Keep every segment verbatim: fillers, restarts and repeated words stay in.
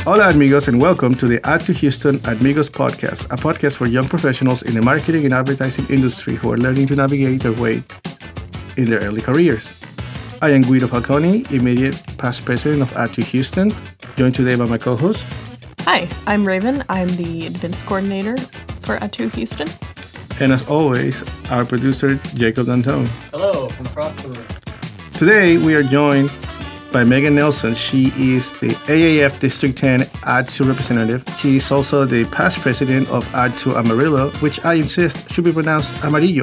Hola amigos and welcome to the Add to Houston Amigos podcast, a podcast for young professionals in the marketing and advertising industry who are learning to navigate their way in their early careers. I am Guido Falcone, immediate past president of Add to Houston, joined today by my co-host. Hi, I'm Raven. I'm the events coordinator for Add to Houston. And as always, our producer, Jacob Dantone. Hello, from across the room. Today, we are joined by Megan Nelson. She is the A A F District ten Add to representative. She is also the past president of Add to Amarillo, which I insist should be pronounced Amarillo.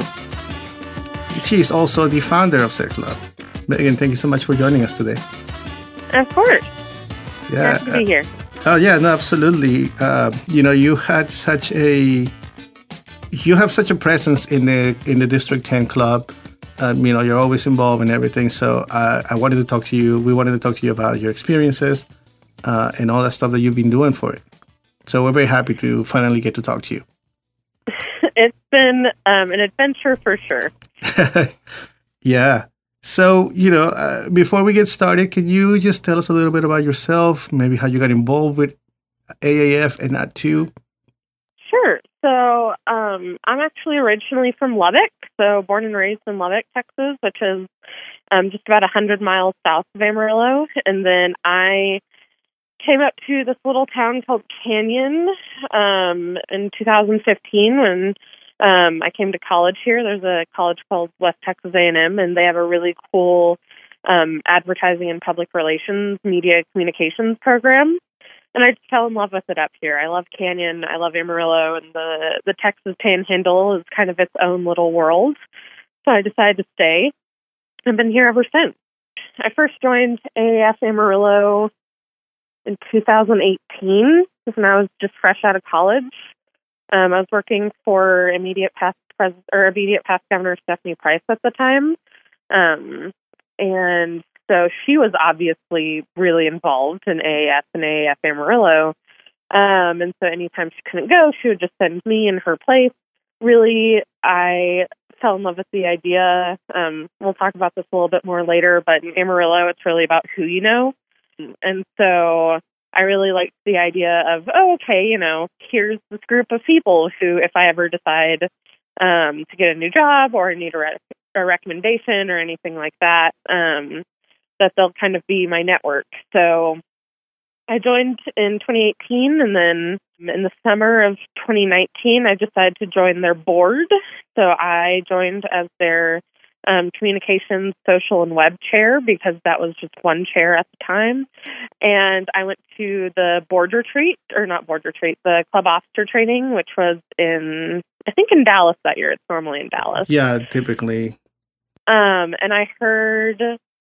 She is also the founder of said club. Megan, thank you so much for joining us today. Of course. Yeah. Glad to be here. Oh, yeah, no, absolutely. Uh, you know, you had such a, you have such a presence in the in the District ten club. Um, you know, you're always involved in everything. So uh, I wanted to talk to you. We wanted to talk to you about your experiences uh, and all that stuff that you've been doing for it. So we're very happy to finally get to talk to you. It's been um, an adventure for sure. Yeah. So, you know, uh, before we get started, can you just tell us a little bit about yourself, maybe how you got involved with A A F and Add to? Sure. So um, I'm actually originally from Lubbock, so born and raised in Lubbock, Texas, which is um, just about one hundred miles south of Amarillo. And then I came up to this little town called Canyon um, in two thousand fifteen when um, I came to college here. There's a college called West Texas A and M, and they have a really cool um, advertising and public relations media communications program. And I just fell in love with it up here. I love Canyon. I love Amarillo. And the, the Texas Panhandle is kind of its own little world. So I decided to stay. I've been here ever since. I first joined A A F Amarillo in two thousand eighteen when I was just fresh out of college. Um, I was working for immediate past pres- or immediate past Governor Stephanie Price at the time. Um, and So she was obviously really involved in A A F and A A F Amarillo. Um, and so anytime she couldn't go, she would just send me in her place. Really, I fell in love with the idea. Um, we'll talk about this a little bit more later, but in Amarillo, it's really about who you know. And so I really liked the idea of, oh, okay, you know, here's this group of people who, if I ever decide um, to get a new job or need a, re- a recommendation or anything like that, um, that they'll kind of be my network. So I joined in twenty eighteen, and then in the summer of twenty nineteen, I decided to join their board. So I joined as their um, communications, social, and web chair because that was just one chair at the time. And I went to the board retreat, or not board retreat, the club officer training, which was in, I think in Dallas that year. It's normally in Dallas. Yeah, typically. Um, and I heard...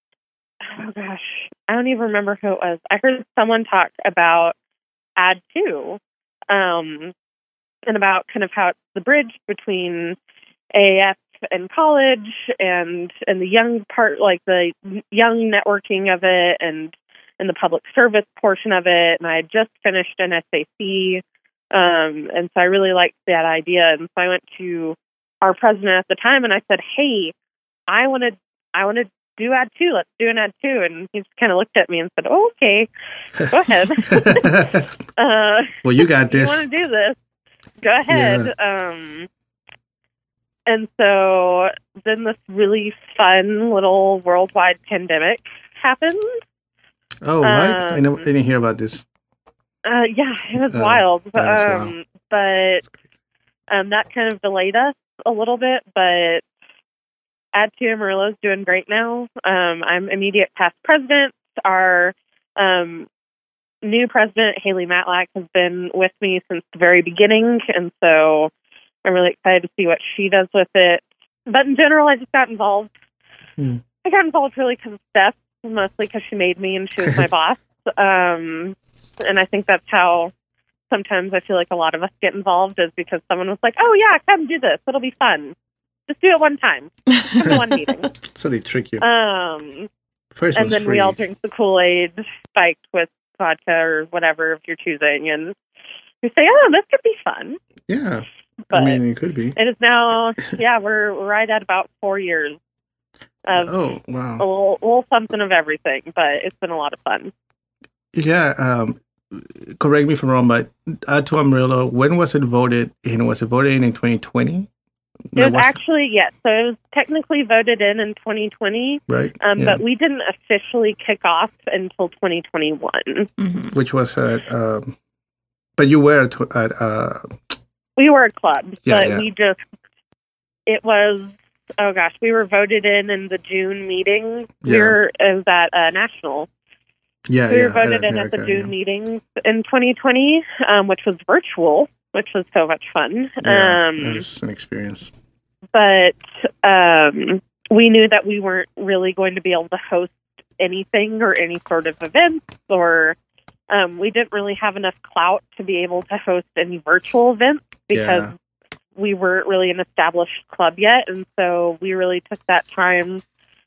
Oh gosh, I don't even remember who it was. I heard someone talk about Add to, um, and about kind of how it's the bridge between A A F and college, and and the young part, like the young networking of it, and and the public service portion of it. And I had just finished an S A C, um, and so I really liked that idea. And so I went to our president at the time, and I said, "Hey, I want to, I want to." do Add to, let's do an Add to. And he just kind of looked at me and said, oh, okay, go ahead. uh, well, you got this. You want to do this, go ahead. Yeah. Um, and so then this really fun little worldwide pandemic happened. Oh, right. Um, I, know, I didn't hear about this. Uh, yeah, it was uh, wild. That um, wild. But um, that kind of delayed us a little bit, but Add to Amarillo is doing great now. Um, I'm immediate past president. Our um, new president, Haley Matlack, has been with me since the very beginning, and so I'm really excited to see what she does with it. But in general, I just got involved. Hmm. I got involved really because of Steph, mostly because she made me and she was my boss. Um, and I think that's how sometimes I feel like a lot of us get involved, is because someone was like, oh, yeah, come do this. It'll be fun. Just do it one time. Come to one meeting. So they trick you. Um, First and then free. we all drink the Kool-Aid spiked with vodka or whatever if you're choosing, and we say, "Oh, this could be fun." Yeah, but I mean, it could be. It is now. Yeah, we're right at about four years. Of oh wow! A little, a little something of everything, but it's been a lot of fun. Yeah, um, correct me if I'm wrong, but Add to Amarillo, when was it voted in? Was it voted in in twenty twenty? It was actually, yes. So it was technically voted in in twenty twenty, right? Um, yeah. But we didn't officially kick off until twenty twenty-one. Mm-hmm. Which was at, um, but you were at, at uh, we were a club, yeah, but yeah. we just, it was, oh gosh, we were voted in in the June meeting. Yeah. We were, it was at uh, National. Yeah, we yeah, were voted in America, at the June yeah. meeting in twenty twenty, um, which was virtual, which was so much fun. Yeah, um, it was an experience. But um, we knew that we weren't really going to be able to host anything or any sort of events, or um, we didn't really have enough clout to be able to host any virtual events because Yeah. we weren't really an established club yet. And so we really took that time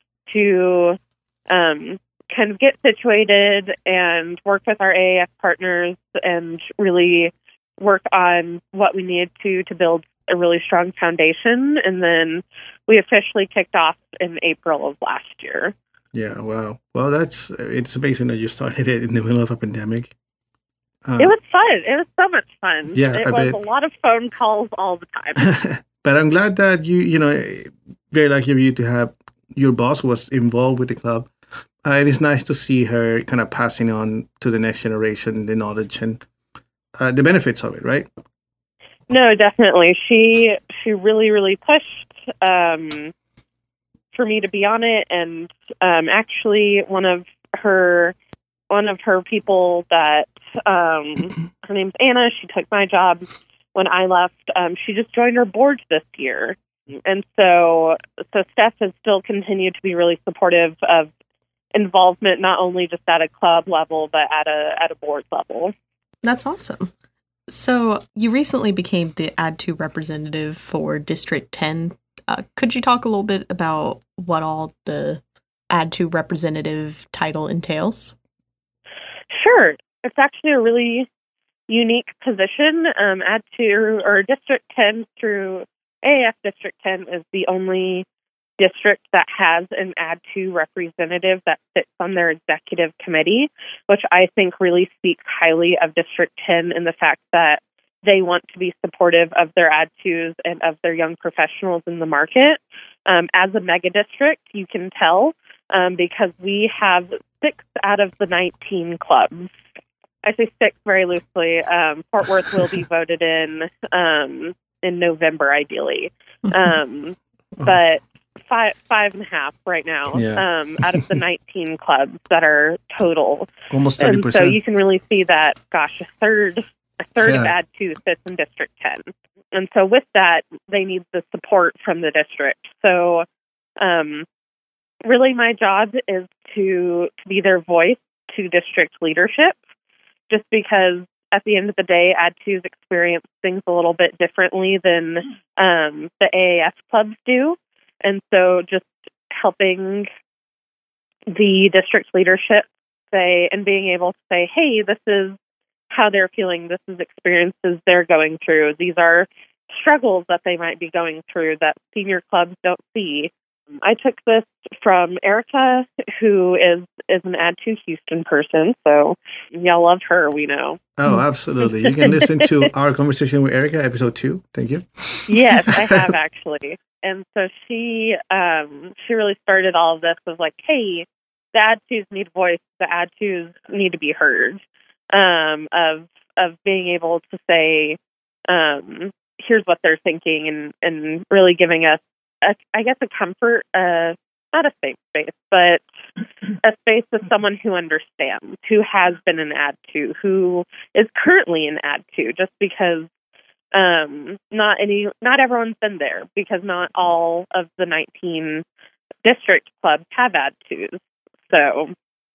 to um, kind of get situated and work with our A A F partners and really work on what we needed to to build a really strong foundation. And then we officially kicked off in April of last year. Yeah, wow. Well, that's it's amazing that you started it in the middle of a pandemic. Uh, It was fun. It was so much fun. Yeah, it I was bet. a lot of phone calls all the time. But I'm glad that you, you know, very lucky of you to have your boss was involved with the club. Uh, it is nice to see her kind of passing on to the next generation the knowledge and uh, the benefits of it, right? No, definitely. She she really, really pushed um, for me to be on it, and um, actually, one of her one of her people that um, her name's Anna. She took my job when I left. Um, she just joined our board this year, and so so Steph has still continued to be really supportive of involvement, not only just at a club level, but at a at a board level. That's awesome. So you recently became the Add to representative for District ten. Uh, could you talk a little bit about what all the Add to representative title entails? Sure. It's actually a really unique position. Um, Add to, or District ten through A A F District ten is the only district that has an Add to representative that sits on their executive committee, which I think really speaks highly of District ten in the fact that they want to be supportive of their Add tos and of their young professionals in the market. Um, as a mega district, you can tell um, because we have six out of the nineteen clubs. I say six very loosely. Um, Fort Worth will be voted in um, in November, ideally. Um, but Five, five and a half right now Yeah. um, out of the nineteen clubs that are total. Almost thirty And percent. so you can really see that, gosh, a third, a third of Yeah. Add to sits in District ten. And so with that, they need the support from the district. So um, really my job is to, to be their voice to district leadership, just because at the end of the day, Add tos experience things a little bit differently than um, the A A F clubs do. And so just helping the district leadership say, and being able to say, hey, this is how they're feeling. This is experiences they're going through. These are struggles that they might be going through that senior clubs don't see. I took this from Erica, who is, is an Add to Houston person. So y'all love her, we know. Oh, absolutely. You can listen to our conversation with Erica, episode two. Thank you. Yes, I have actually. And so she um, she really started all of this with like, hey, the Add tos need voice. The Add tos need to be heard. Um, of of being able to say, um, here's what they're thinking, and, and really giving us, a, I guess, a comfort, uh, not a safe space, but a space with someone who understands, who has been an Add to, who is currently an Add to, just because um, not any, not everyone's been there, because not all of the nineteen district clubs have Add tos. So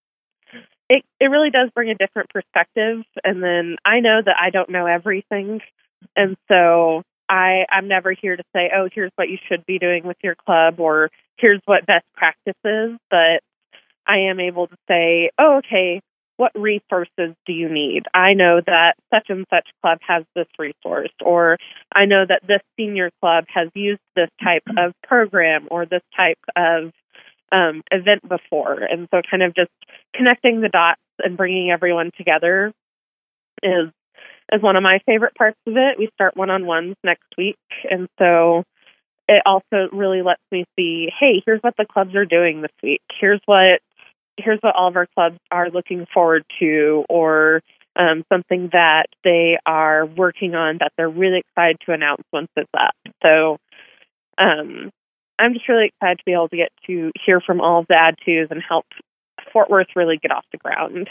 it it really does bring a different perspective. And then I know that I don't know everything, and so I, I'm never here to say, oh, here's what you should be doing with your club, or here's what best practice is, but I am able to say, oh, okay, what resources do you need? I know that such and such club has this resource, or I know that this senior club has used this type of program or this type of um, event before. And so kind of just connecting the dots and bringing everyone together is is one of my favorite parts of it. We start one-on-ones next week, and so it also really lets me see, hey, here's what the clubs are doing this week. Here's what here's what all of our clubs are looking forward to, or um, something that they are working on that they're really excited to announce once it's up. So um, I'm just really excited to be able to get to hear from all of the add twos and help Fort Worth really get off the ground.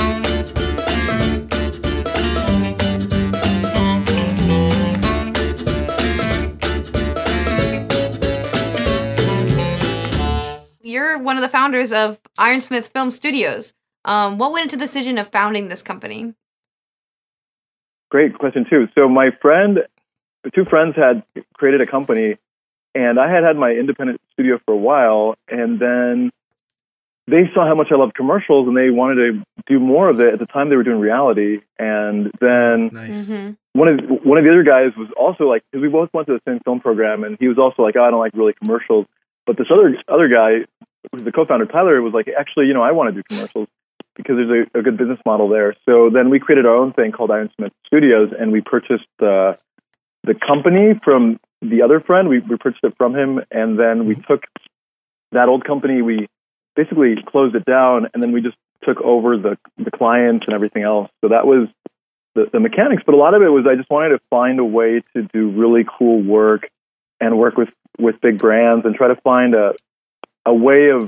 You're one of the founders of Ironsmith Film Studios. Um, what went into the decision of founding this company? Great question, too. So my friend, two friends had created a company, and I had had my independent studio for a while, and then they saw how much I loved commercials, and they wanted to do more of it. At the time, they were doing reality, and then Nice. Mm-hmm. one of one of the other guys was also like, because we both went to the same film program, and he was also like, oh, I don't like really commercials. But this other other guy, who's the co-founder, Tyler, was like, actually, you know, I want to do commercials because there's a, a good business model there. So then we created our own thing called Ironsmith Studios, and we purchased the the company from the other friend. We, we purchased it from him, and then we took that old company, we basically closed it down, and then we just took over the the clients and everything else. So that was the, the mechanics. But a lot of it was I just wanted to find a way to do really cool work and work with, with big brands and try to find a a way of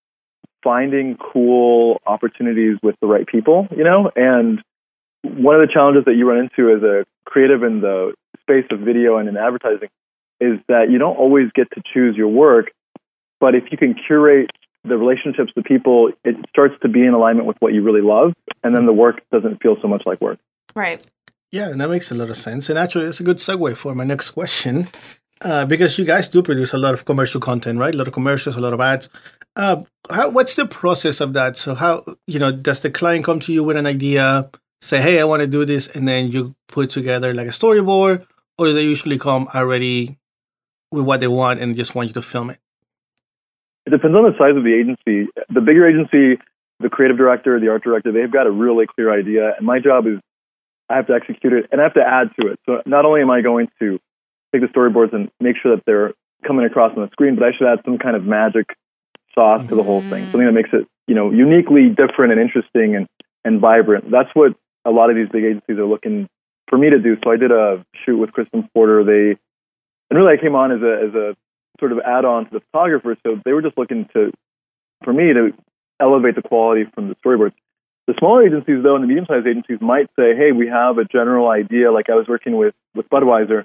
finding cool opportunities with the right people, you know? And one of the challenges that you run into as a creative in the space of video and in advertising is that you don't always get to choose your work, but if you can curate the relationships with people, it starts to be in alignment with what you really love, and then the work doesn't feel so much like work. Right. Yeah, that makes a lot of sense. And actually, it's a good segue for my next question, uh, because you guys do produce a lot of commercial content, right? A lot of commercials, a lot of ads. Uh, how, what's the process of that? So how, you know, does the client come to you with an idea, say, hey, I want to do this, and then you put together like a storyboard, or do they usually come already with what they want and just want you to film it? It depends on the size of the agency. The bigger agency, the creative director, the art director, they've got a really clear idea, and my job is I have to execute it, and I have to add to it. So not only am I going to take the storyboards and make sure that they're coming across on the screen, but I should add some kind of magic sauce mm-hmm. to the whole thing, something that makes it, you know, uniquely different and interesting and, and vibrant. That's what a lot of these big agencies are looking for me to do. So I did a shoot with Kristen Porter. They, and really I came on as a as a sort of add-on to the photographer. So they were just looking to, for me to elevate the quality from the storyboards. The smaller agencies, though, and the medium-sized agencies might say, hey, we have a general idea. Like I was working with, with Budweiser,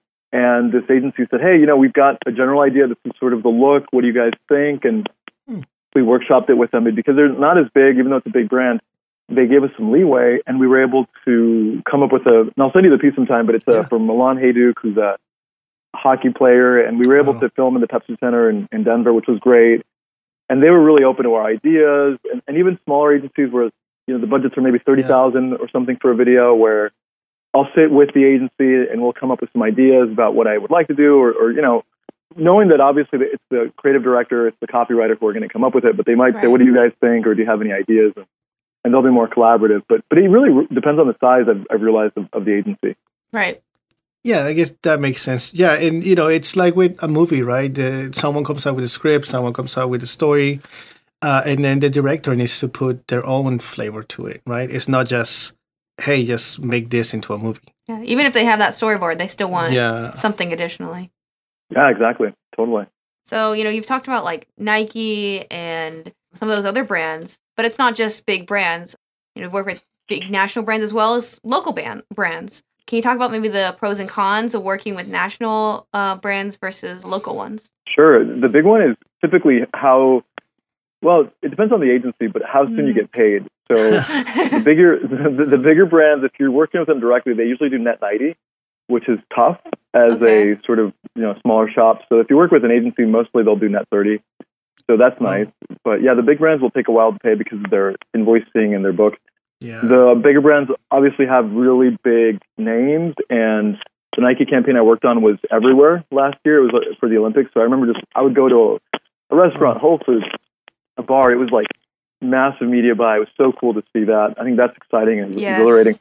and this agency said, hey, you know, we've got a general idea. This is sort of the look. What do you guys think? And hmm. we workshopped it with them because they're not as big, even though it's a big brand. They gave us some leeway, and we were able to come up with a, and I'll send you the piece sometime, but it's a, yeah. from Milan Hajduk, who's a hockey player, and we were able oh. to film in the Pepsi Center in, in Denver, which was great. And they were really open to our ideas, and, and even smaller agencies where, you know, the budgets are maybe thirty thousand yeah. or something for a video, where I'll sit with the agency and we'll come up with some ideas about what I would like to do, or, or you know, knowing that obviously it's the creative director, it's the copywriter who are going to come up with it, but they might right. say, what do you guys think, or do you have any ideas? And, and they'll be more collaborative. But but it really re- depends on the size, I've, I've realized, of, of the agency. Right. Yeah, I guess that makes sense. Yeah, and, you know, it's like with a movie, right? Uh, someone comes out with a script, someone comes out with a story, uh, and then the director needs to put their own flavor to it, right? It's not just, hey, just make this into a movie. Yeah, even if they have that storyboard, they still want yeah. something additionally. Yeah, exactly. Totally. So, you know, you've talked about like Nike and some of those other brands, but it's not just big brands. You know, you've worked with big national brands as well as local band brands. Can you talk about maybe the pros and cons of working with national uh, brands versus local ones? Sure. The big one is typically how, well, it depends on the agency, but how soon mm. you get paid. So the bigger the, the bigger brands, if you're working with them directly, they usually do net ninety, which is tough as okay. a sort of, you know, smaller shop. So if you work with an agency, mostly they'll do net thirty. So that's nice. But yeah, the big brands will take a while to pay because of their invoicing and their books. Yeah. The bigger brands obviously have really big names, and the Nike campaign I worked on was everywhere last year. It was for the Olympics. So I remember just, I would go to a, a restaurant, Whole Foods, a bar. It was like massive media buy. It was so cool to see that. I think that's exciting and yes. exhilarating.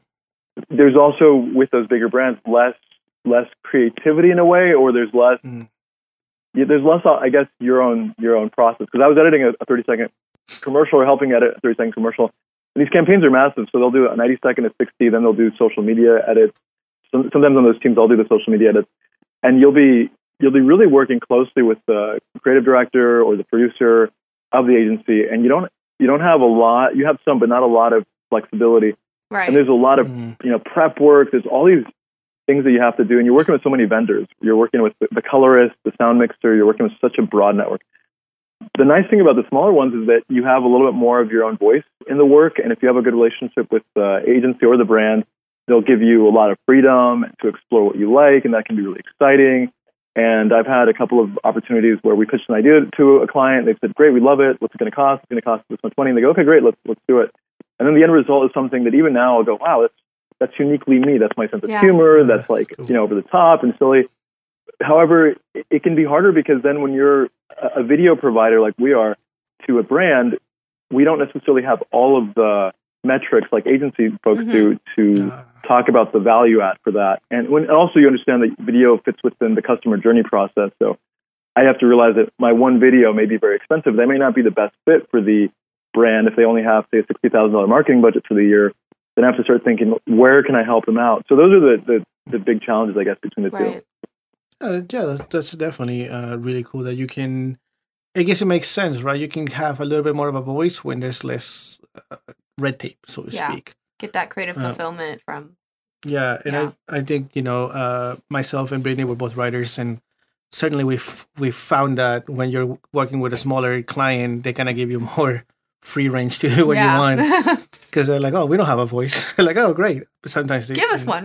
there's also with those bigger brands less less creativity in a way, or there's less mm. yeah, there's less, I guess, your own your own process. Because I was editing a, a thirty second commercial or helping edit a thirty second commercial. And these campaigns are massive, so they'll do a ninety second to sixty, then they'll do social media edits. Some, sometimes on those teams, I'll do the social media edits, and you'll be you'll be really working closely with the creative director or the producer of the agency, and you don't you don't have a lot. You have some, but not a lot of flexibility. Right. And there's a lot of mm. you know prep work. There's all these things that you have to do, and you're working with so many vendors. You're working with the, the colorist, the sound mixer. You're working with such a broad network. The nice thing about the smaller ones is that you have a little bit more of your own voice in the work, and if you have a good relationship with the agency or the brand, they'll give you a lot of freedom to explore what you like, and that can be really exciting. And I've had a couple of opportunities where we pitched an idea to a client. They've said, "Great, we love it. What's it going to cost? It's going to cost this much money." And they go, "Okay, great, let's let's do it." And then the end result is something that even now I'll go, "Wow, that's that's uniquely me. That's my sense of yeah. humor. Yeah, that's like cool. you know over the top and silly." However, it, it can be harder because then when you're a, a video provider like we are to a brand, we don't necessarily have all of the metrics like agency folks mm-hmm. do to uh. talk about the value add for that. And when and also you understand that video fits within the customer journey process. So I have to realize that my one video may be very expensive. They may not be the best fit for the brand if they only have, say, a sixty thousand dollars marketing budget for the year. Then I have to start thinking, where can I help them out? So those are the, the, the big challenges, I guess, between the right. two. Uh, yeah, that's definitely uh, really cool that you can, I guess it makes sense, right? You can have a little bit more of a voice when there's less uh, red tape, so to yeah. speak. Get that creative fulfillment uh, from. Yeah, and yeah. I, I think, you know, uh, myself and Brittany were both writers, and certainly we've, we've found that when you're working with a smaller client, they kind of give you more free range to do what yeah. you want. Because they're like, oh, we don't have a voice. like, oh, great. But sometimes they give us one.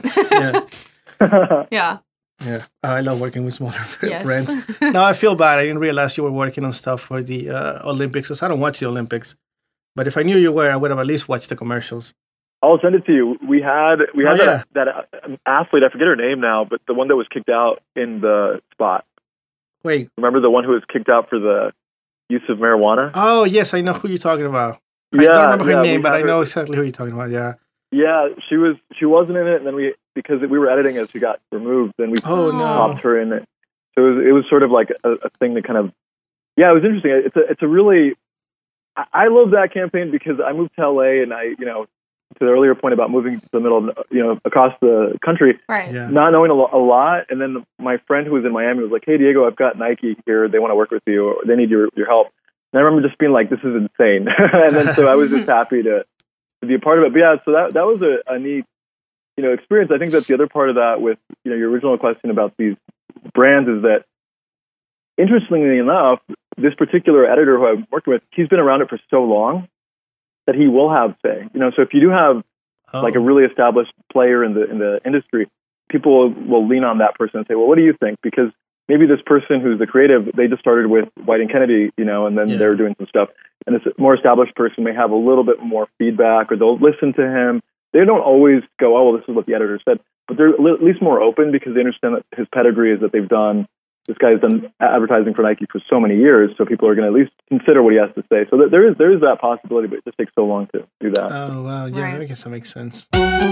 yeah. yeah. Yeah, I love working with smaller yes. brands. Now I feel bad. I didn't realize you were working on stuff for the uh, Olympics. Because I don't watch the Olympics, but if I knew you were, I would have at least watched the commercials. I'll send it to you. We had we had oh, yeah. that, that athlete. I forget her name now, but the one that was kicked out in the spot. Wait, remember the one who was kicked out for the use of marijuana? Oh yes, I know who you're talking about. Yeah, I don't remember her yeah, name, but I know her. exactly who you're talking about. Yeah. Yeah, she was. She wasn't in it, and then we because we were editing as she got removed. Then we oh, no. popped her in it. So it was, it was sort of like a, a thing that kind of, yeah, it was interesting. It's a it's a really, I, I love that campaign because I moved to L A and I you know to the earlier point about moving to the middle, you know, across the country, right? Yeah. Not knowing a, lo- a lot, and then my friend who was in Miami was like, "Hey Diego, I've got Nike here. They want to work with you. Or they need your your help." And I remember just being like, "This is insane," and then so I was just happy to. to be a part of it. But yeah, so that that was a, a neat, you know, experience. I think that's the other part of that with, you know, your original question about these brands is that, interestingly enough, this particular editor who I'm working with, he's been around it for so long that he will have say. You know, so if you do have oh. like a really established player in the in the industry, people will, will lean on that person and say, well, what do you think? Because maybe this person who's the creative, they just started with White and Kennedy, you know, and then yeah. they're doing some stuff. And this more established person may have a little bit more feedback, or they'll listen to him. They don't always go, oh, well, this is what the editor said. But they're at least more open because they understand that his pedigree is that they've done, this guy's done advertising for Nike for so many years, so people are going to at least consider what he has to say. So there is there is that possibility, but it just takes so long to do that. Oh, wow. Yeah, right. I guess that makes sense.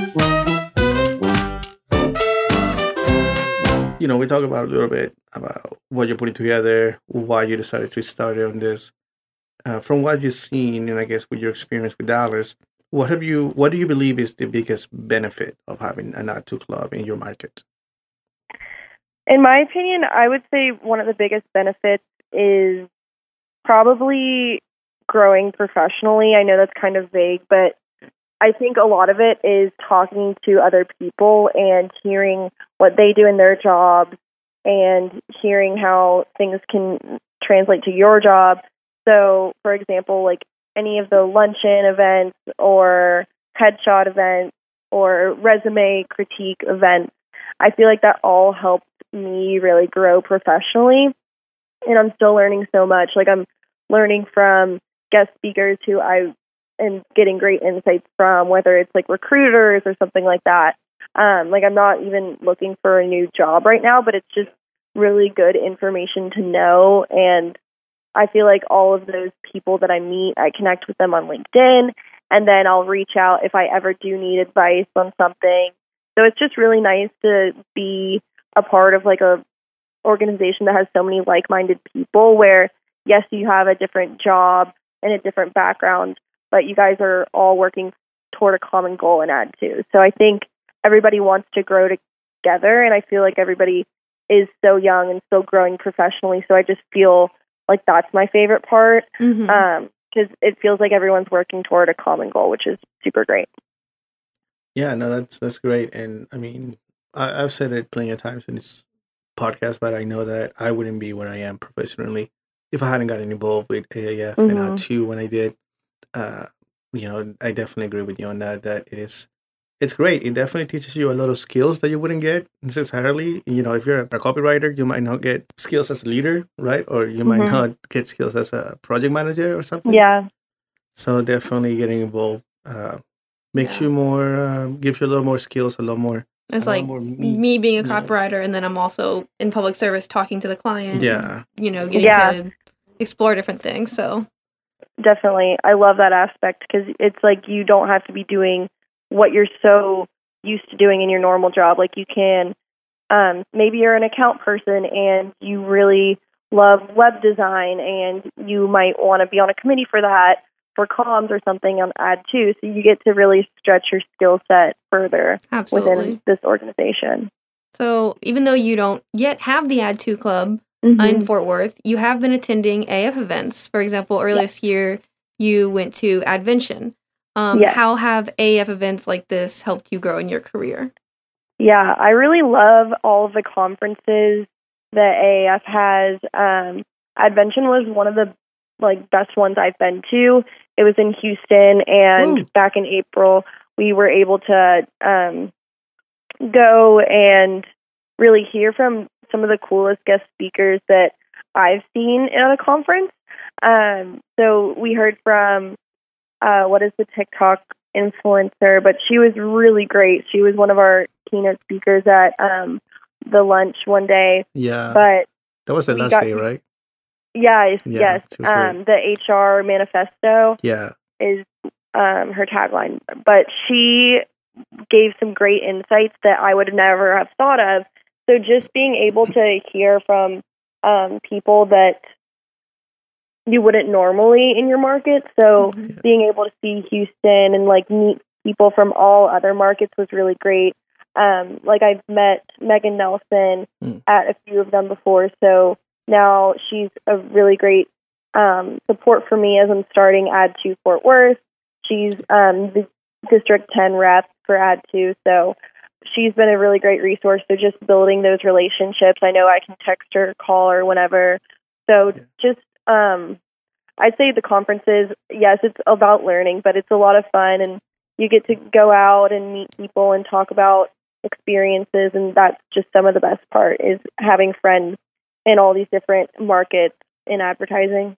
You know, we talk about a little bit about what you're putting together, why you decided to start on this. Uh, from what you've seen, and I guess with your experience with Dallas, what have you? What do you believe is the biggest benefit of having an Add To club in your market? In my opinion, I would say one of the biggest benefits is probably growing professionally. I know that's kind of vague, but I think a lot of it is talking to other people and hearing what they do in their jobs and hearing how things can translate to your job. So, for example, like any of the luncheon events or headshot events or resume critique events, I feel like that all helped me really grow professionally. And I'm still learning so much. Like I'm learning from guest speakers who I am getting great insights from, whether it's like recruiters or something like that. Um, like I'm not even looking for a new job right now, but it's just really good information to know. And I feel like all of those people that I meet, I connect with them on LinkedIn, and then I'll reach out if I ever do need advice on something. So it's just really nice to be a part of like a organization that has so many like-minded people where, yes, you have a different job and a different background, but you guys are all working toward a common goal in Add two. So I think everybody wants to grow together, and I feel like everybody is so young and still growing professionally. So I just feel like that's my favorite part, because Mm-hmm. um, it feels like everyone's working toward a common goal, which is super great. Yeah, no, that's that's great. And I mean, I, I've said it plenty of times in this podcast, but I know that I wouldn't be where I am professionally if I hadn't gotten involved with A A F and Mhm. Add two when I did. Uh, you know, I definitely agree with you on that. That it is, it's great. It definitely teaches you a lot of skills that you wouldn't get necessarily. You know, if you're a copywriter, you might not get skills as a leader, right? Or you might Mhm. not get skills as a project manager or something. Yeah. So definitely getting involved uh, makes Yeah. you more, uh, gives you a lot more skills, a lot more. It's a lot like more meat. me being a Yeah. copywriter, and then I'm also in public service talking to the client. Yeah. You know, getting Yeah. to explore different things. So, Definitely. I love that aspect because it's like you don't have to be doing what you're so used to doing in your normal job. Like you can, um, maybe you're an account person and you really love web design and you might want to be on a committee for that, for comms or something on Add two. So you get to really stretch your skill set further absolutely. within this organization. So, even though you don't yet have the Add two Club Mhm. in Fort Worth, you have been attending A F events. For example, earlier this year, you went to Advention. Um, Yes. How have A F events like this helped you grow in your career? Yeah, I really love all of the conferences that A A F has. Um, Advention was one of the like best ones I've been to. It was in Houston, and Ooh. back in April, we were able to um, go and really hear from some of the coolest guest speakers that I've seen at a conference. Um, so we heard from uh, what is the TikTok influencer, but she was really great. She was one of our keynote speakers at um, the lunch one day. Yeah. But That was the we last got day, to- right? yes, Yeah, yes, she was great. um, the H R manifesto Yeah. is um, her tagline. But she gave some great insights that I would never have thought of. So just being able to hear from um, people that you wouldn't normally in your market. So Mhm. being able to see Houston and like meet people from all other markets was really great. Um, like I've met Megan Nelson Mm. at a few of them before. So now she's a really great um, support for me as I'm starting Add two Fort Worth. She's um, the District ten rep for Add two. So she's been a really great resource. So just building those relationships. I know I can text her, call her whenever. So Yeah. just, um, I'd say the conferences, yes, it's about learning, but it's a lot of fun and you get to go out and meet people and talk about experiences. And that's just some of the best part is having friends in all these different markets in advertising.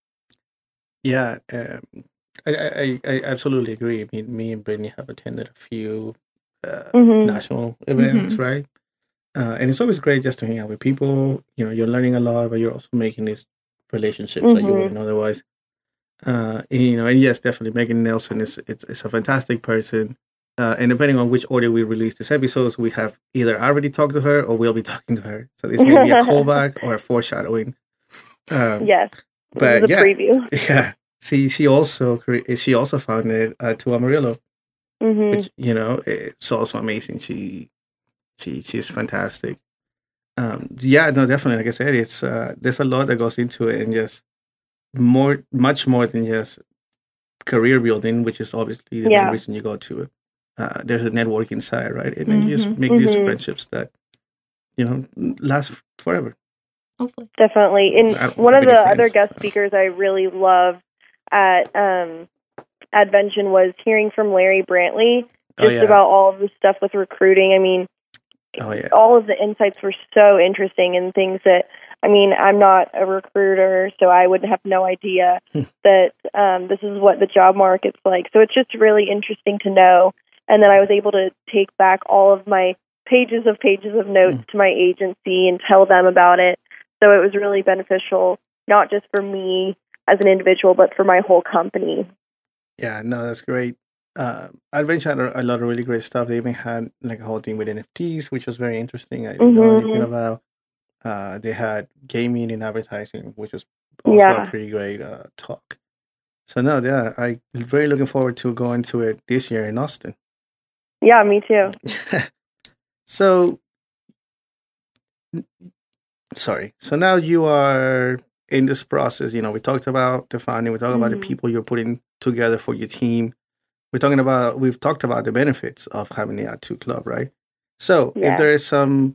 Yeah. Um, I, I, I I absolutely agree. I mean, me and Brittany have attended a few uh, Mhm. national events, Mhm. right? Uh, and it's always great just to hang out with people. You know, you're learning a lot, but you're also making these relationships that you Mhm. wouldn't otherwise. Uh, and, you know, and yes, definitely, Megan Nelson is it's, it's a fantastic person. Uh, and depending on which order we release these episodes, we have either already talked to her or we'll be talking to her. So this may be a callback or a foreshadowing. Um, Yes. This but is a yeah, preview. yeah. See, she also cre- she also founded uh, To Amarillo, hmm which you know it's also amazing. She she she's fantastic. Um, yeah, no, definitely. Like I said, it's uh, there's a lot that goes into it, and just more, much more than just career building, which is obviously the main Yeah. reason you go to it. Uh, there's a networking side, right? And then you just Mhm. make these Mhm. friendships that you know last forever. Hopefully. Definitely. And I don't one have of any the other friends, guest so. speakers I really love at um, Advention was hearing from Larry Brantley Oh just yeah, about all of the stuff with recruiting. I mean, oh yeah, all of the insights were so interesting and things that, I mean, I'm not a recruiter, so I would have no idea that um, this is what the job market's like. So it's just really interesting to know. And then I was able to take back all of my pages of pages of notes Mm. to my agency and tell them about it. So it was really beneficial, not just for me as an individual, but for my whole company. Yeah, no, that's great. Uh, Adventure had a, a lot of really great stuff. They even had like a whole thing with N F Ts, which was very interesting. I didn't know anything Mhm. about. Uh, they had gaming and advertising, which was also a Yeah. pretty great uh, talk. So no, yeah, I'm very looking forward to going to it this year in Austin. Yeah, me too. So, n- sorry. So now you are in this process. You know, we talked about the funding. We talked about the Mhm. people you're putting together for your team. We're talking about. We've talked about the benefits of having the Ad two Club, right? So, if Yeah. there is some,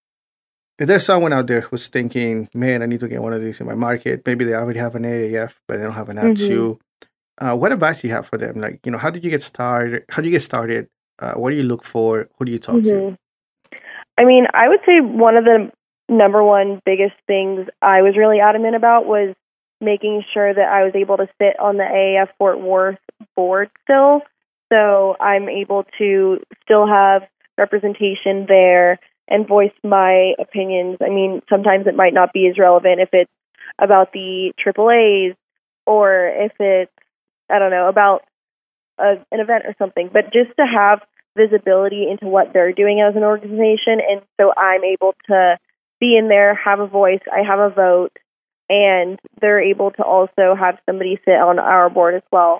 if there's someone out there who's thinking, "Man, I need to get one of these in my market," maybe they already have an A A F, but they don't have an Ad Mhm. two. Uh, what advice do you have for them? Like, you know, how did you get started? How do you get started? Uh, what do you look for? Who do you talk to? Mhm. I mean, I would say one of the number one biggest things I was really adamant about was making sure that I was able to sit on the A A F Fort Worth board still. So I'm able to still have representation there and voice my opinions. I mean, sometimes it might not be as relevant if it's about the triple A's or if it's, I don't know, about a, an event or something, but just to have visibility into what they're doing as an organization. And so I'm able to be in there, have a voice, I have a vote, and they're able to also have somebody sit on our board as well.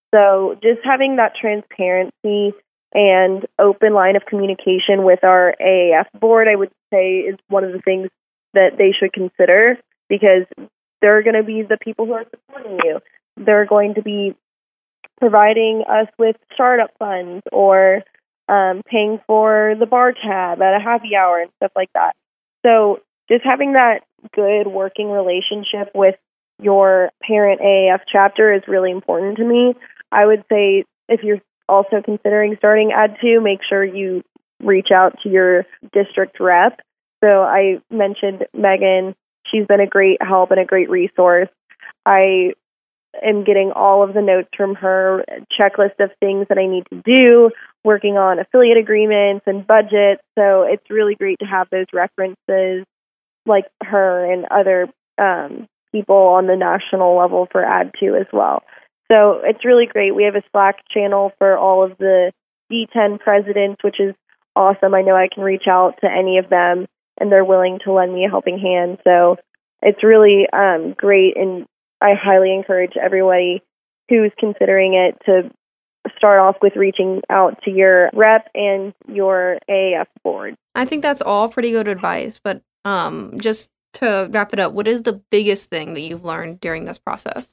So just having that transparency and open line of communication with our A A F board, I would say, is one of the things that they should consider, because they're going to be the people who are supporting you. They're going to be providing us with startup funds or um, paying for the bar tab at a happy hour and stuff like that. So just having that good working relationship with your parent A A F chapter is really important to me. I would say if you're also considering starting Ad two, make sure you reach out to your district rep. So I mentioned Megan. She's been a great help and a great resource. I am getting all of the notes from her, checklist of things that I need to do, working on affiliate agreements and budgets. So it's really great to have those references like her and other um, people on the national level for Ad two as well. So it's really great. We have a Slack channel for all of the D ten presidents, which is awesome. I know I can reach out to any of them, and they're willing to lend me a helping hand. So it's really um, great, and I highly encourage everybody who's considering it to start off with reaching out to your rep and your A A F board. I think that's all pretty good advice, but um, just to wrap it up, what is the biggest thing that you've learned during this process?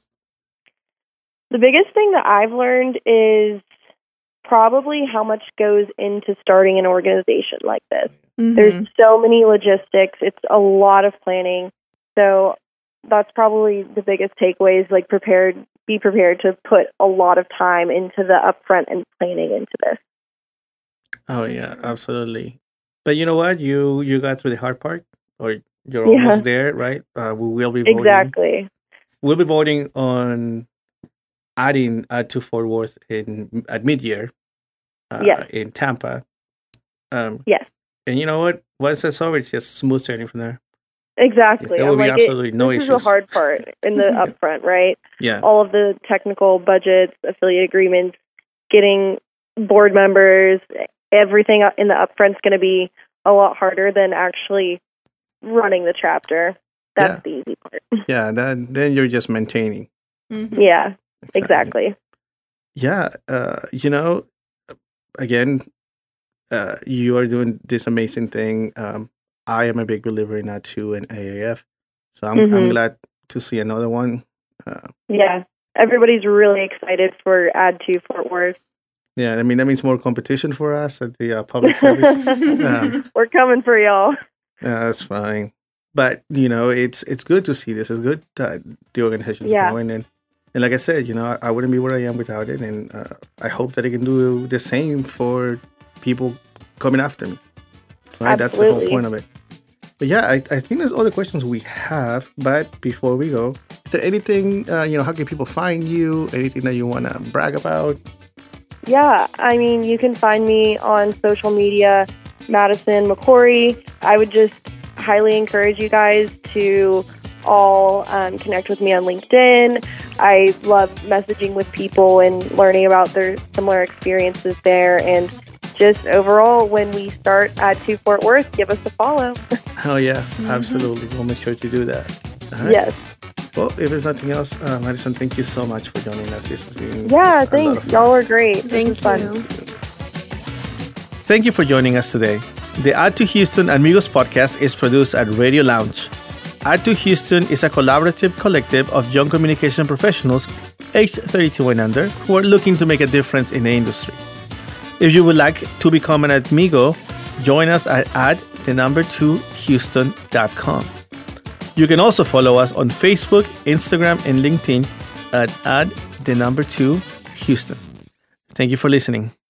The biggest thing that I've learned is probably how much goes into starting an organization like this. Mm-hmm. There's so many logistics. It's a lot of planning. So that's probably the biggest takeaways, like prepared, be prepared to put a lot of time into the upfront and planning into this. Oh yeah, absolutely. But you know what? You you got through the hard part, or you're Yeah. almost there, right? Uh, we will be voting. Exactly. We'll be voting on adding uh, to Fort Worth in at mid-year uh, Yes. in Tampa. Um, Yes. And you know what? Once that's over, it's just smooth sailing from there. Exactly. There will I'm be like, absolutely it, no this issues. is the hard part in the upfront, right? Yeah. All of the technical budgets, affiliate agreements, getting board members, everything in the upfront is going to be a lot harder than actually running the chapter. That's Yeah. the easy part. Yeah. Then then you're just maintaining. Mm-hmm. Yeah, exactly. Yeah. Uh, you know, again, uh, you are doing this amazing thing. Um, I am a big believer in that too, and A A F. So I'm I'm Mhm. glad to see another one. Uh, Yeah. Everybody's really excited for Ad two Fort Worth. yeah, I mean that means more competition for us at the uh, public service. Um, We're coming for y'all. Yeah, that's fine. But you know, it's it's good to see this. It's good that the organization's Yeah. growing, and and like I said, you know, I, I wouldn't be where I am without it, and uh, I hope that it can do the same for people coming after me. Right, that's the whole Absolutely. point of it. But yeah, I, I think there's other questions we have. But before we go, is there anything uh, you know? How can people find you? Anything that you want to brag about? Yeah, I mean, you can find me on social media, Madison McCory. I would just highly encourage you guys to all um, connect with me on LinkedIn. I love messaging with people and learning about their similar experiences there. And just overall, when we start Add to Fort Worth, give us a follow. Oh, yeah, Mm-hmm. absolutely. We'll make sure to do that. All right. Yes. Well, if there's nothing else, uh, Madison, thank you so much for joining us. This has been Yeah, just a lot of thanks. fun. Y'all are great. Thank this is fun. you. Thank you for joining us today. The Add to Houston Amigos podcast is produced at Radio Lounge. Add to Houston is a collaborative collective of young communication professionals aged thirty-two and under who are looking to make a difference in the industry. If you would like to become an amigo, join us at add the number two houston dot com. You can also follow us on Facebook, Instagram, and LinkedIn at add the number two Houston. Thank you for listening.